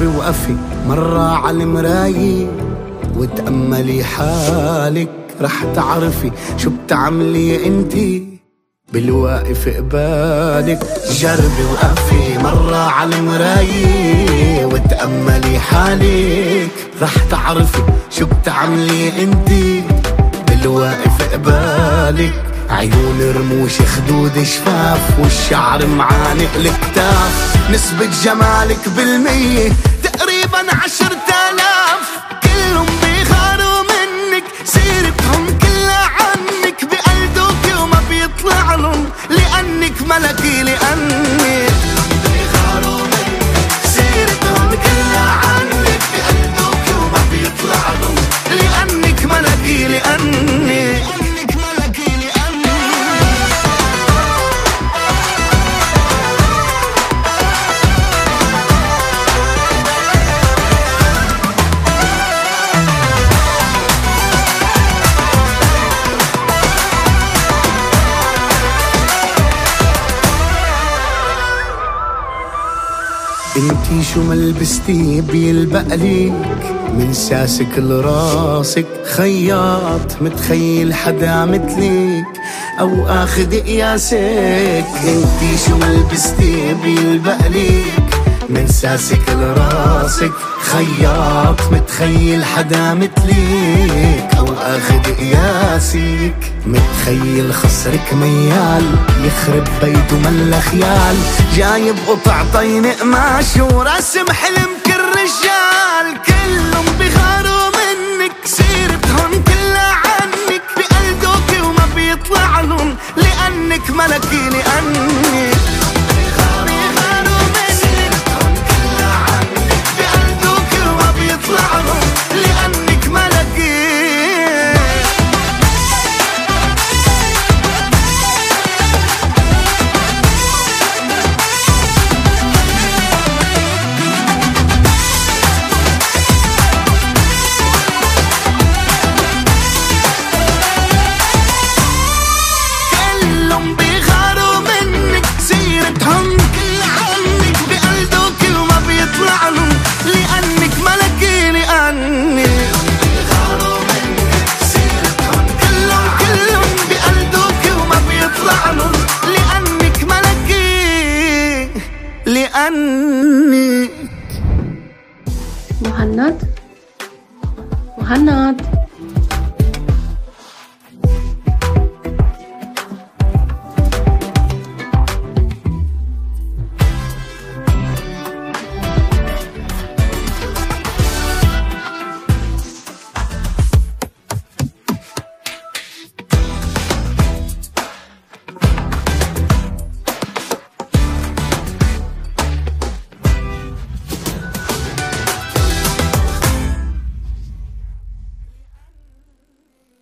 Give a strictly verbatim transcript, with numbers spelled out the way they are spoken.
جربي وقفي مرة على المراية وتأملي حالك، رح تعرفي شو بتعملي انتي بالواقف قبالك. جربي وقفي مرة على المراية وتأملي حالك، رح تعرفي شو بتعملي انتي بالواقف قبالك. عيون رموش خدود شفاف والشعر معانق الكتاف، نسبة جمالك بالمية تقريبا عشرة آلاف. كلهم بيغاروا منك، سيرتهم كلها عنك، بقلدوك وما بيطلع لهم لأنك ملكي. لأنك بيغاروا منك، سيرتهم كلها عنك، بقلدوك وما بيطلع لهم لأنك ملكي. لأنك انتي شو ما لبستي بيلبق ليك، من ساسك لراسك خياط متخيل حدا مثلك او اخذ قياسك. انتي شو ما لبستي بيلبق ليك، من ساسك لراسك خياط متخيل حدا مثلك او اخذ قياسك. متخيل خصرك ميال يخرب بيته ملا خيال، جايب قطع طين قماش ورسم حلم كل رجال. كلهم بيغاروا منك، سيرتهم كلها عنك، بقلدوك وما بيطلع لهم لأنك ملكي. لأنك بيغاروا منك، سيرتهم كلها عنك، بقلدوك وما بيطلع لهم لأنك ملكي. لأني مهند مهند